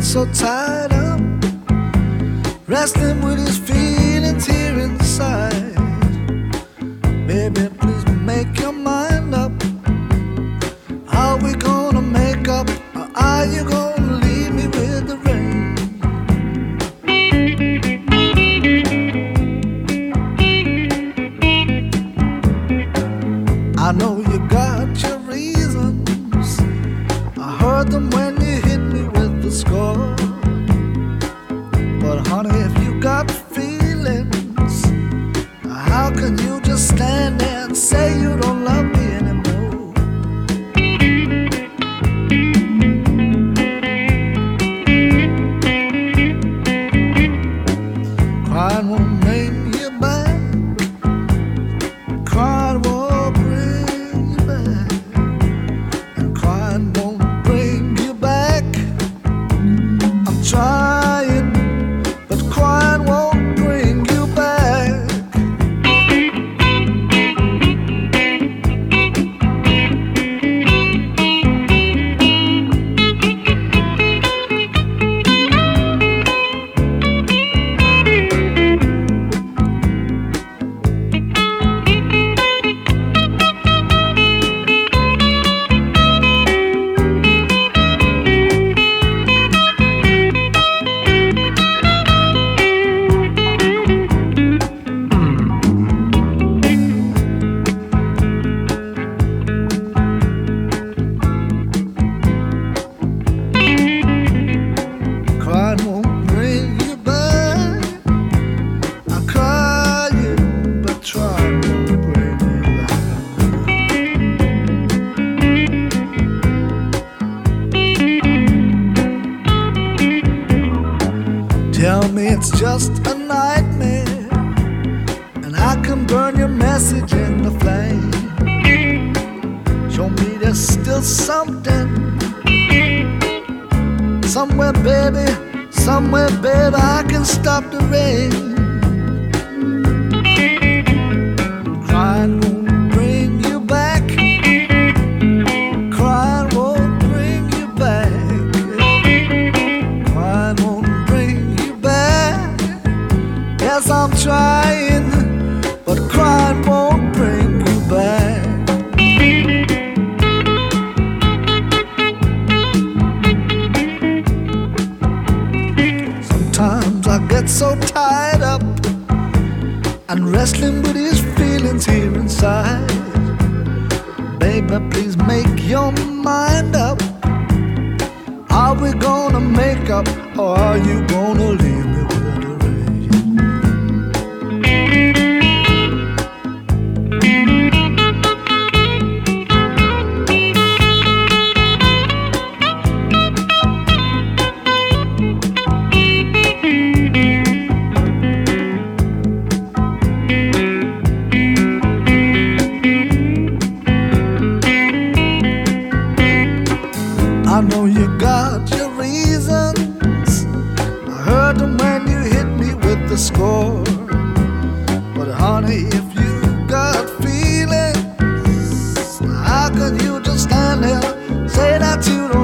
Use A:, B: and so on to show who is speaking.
A: so tied up, wrestling with his feelings here inside. Baby, please make your mind up. Are we gonna make up, or are you gonna leave me with the rain? I know you got your reasons. I heard them when you hit me with the score. But honey, if you got feelings, how can you just stand there and say you don't love me anymore? Crying won't bring you back. Crying won't bring you back. And crying won't bring you back. I'm trying, but crying won't bring you back. Crying won't bring you back. I'm crying, but trying won't bring you back. Tell me it's just a nightmare, and I can burn your message in the flame. Show me there's still something. Somewhere, baby, I can stop the rain. Crying won't bring you back. Crying won't bring you back. Crying won't bring you back. Yes, I'm trying, but crying won't bring you back. Sometimes I get so tied up and wrestling with his feelings here inside. Baby, please make your mind up. Are we gonna make up, or are you gonna leave me with the rain? I know you got your reasons. I heard them when you hit me with the score. But honey, if you got feelings, how can you just stand there, say that you don't